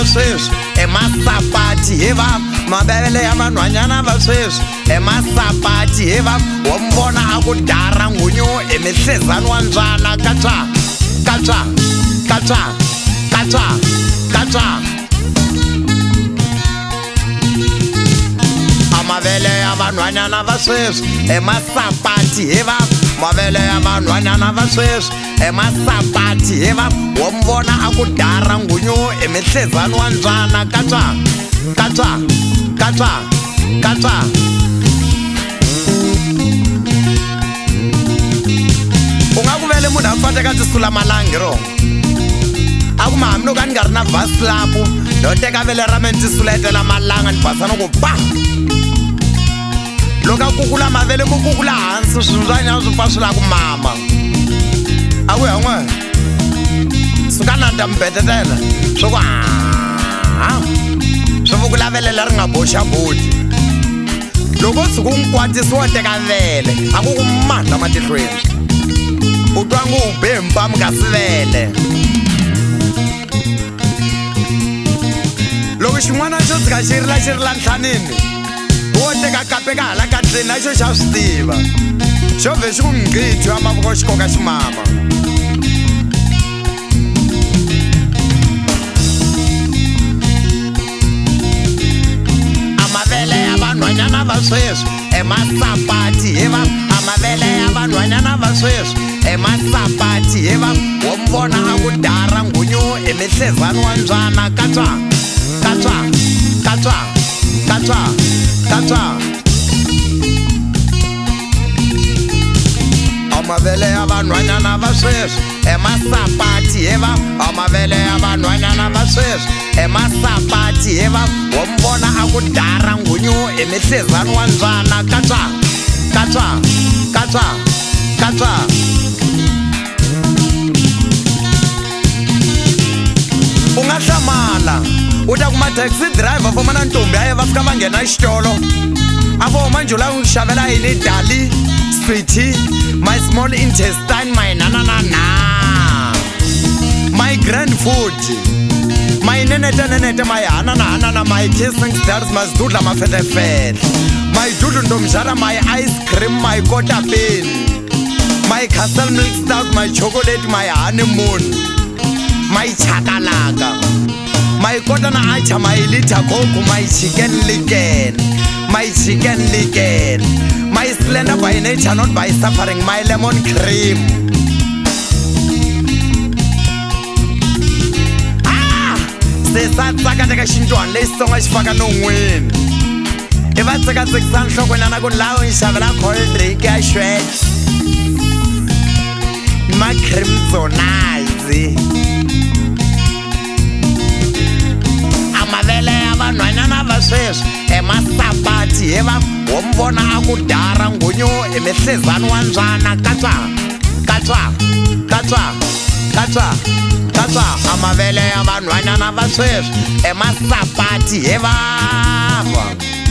va sweswi emasapati he va mavele ya vanhwanyana va sweswi emasapati he va wa mbona a ku dara ng'unyu emihlezani wa ndzwana katswa katswa katswa katswa katswa amavele ya vanhwanyana va sweswi emasapati he va mavele ya vanhwanyana va sweswi emasapati he va wa mbona a ku dara ng'unyu emihlezani wa ndzwana katswa katswa katswa katswa u nga ku vele munhu a fate ka tisula malangi ro a ku mahami loko a ni nga ri na vaslapu no teka vele ra meni tisuletela malanga ni basa no ku ba loko a kukula mavele ku kukula hansi swimbyanyana swi pfa swi lava ku mama a ku yan'we suka na ta mbetetela swo ku swi vukula vele leri nga boxa bodi loko tshuku n'kwatisi wo teka vele a ku ku mandla matihlweni u twa ngu u be mpamu ka sivele loko xin'wana xo tshika xi rila ntlhanini wo teka kape ka hala ka tleni na xo xa swi tiva xo ve xi ku nghithu ya mavoko xi koka ximama amavele ya vanhwanyana va sweswi emasapati he va amavele ya vanhwanyana va sweswi emasapati he va wo mbona a ku dara ng'unyu emihlezani wa ndzwana katswa katswa katswa katswa katswa amavele ya vanhwanyana va sweswi emasapati he va amavele ya vanhwanyana va sweswi emasapati he va wo mbona a ku dara ng'unyu emihlezani wa ndzwana katswa katswa katswa katswa u nga hlamala u ta kuma taxi driver vo mana ntombi a ye va fika va nghena xitolo a vo manjula u xavela yini dali sweetie my small intestine my nananana my grand food my nenete my hanana my kissing stars masdudla mafetefetle my dudu ndomzala my ice cream my kota pin my castle milk stout my chocolate my honeymoon my chakalaka my kota na acha my liter coke my chicken licken my chicken licken my slender by nature not by suffering my lemon cream sesataka teka xintwana lexi tsonga xi faka non'wini i va tsekatsekisa nhlokweni na ku lawa ni xavela cold drink ya Schweppes ma cream zonazi amavele ya vanhwanyana va sweswi emasapati he va wo mbona a ku dara ng'unyu emihlezani wa ndzwana katswa katswa katswa katswa katswa amavele ya vanhwanyana va sweswi emasapati he vava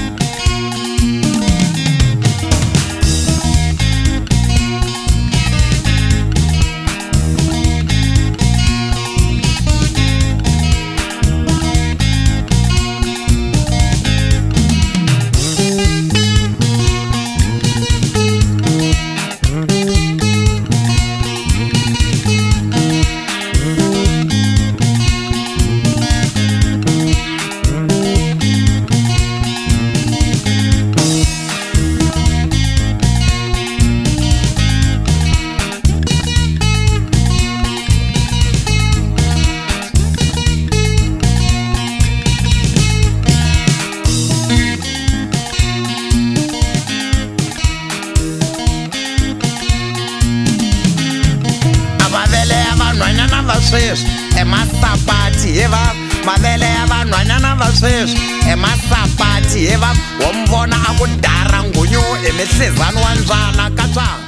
sweswi emasapati he va mavele ya vanhwanyana va sweswi emasapati he va wo mbona a ku dara ng'unyu emihlezani wa ndzwana katswa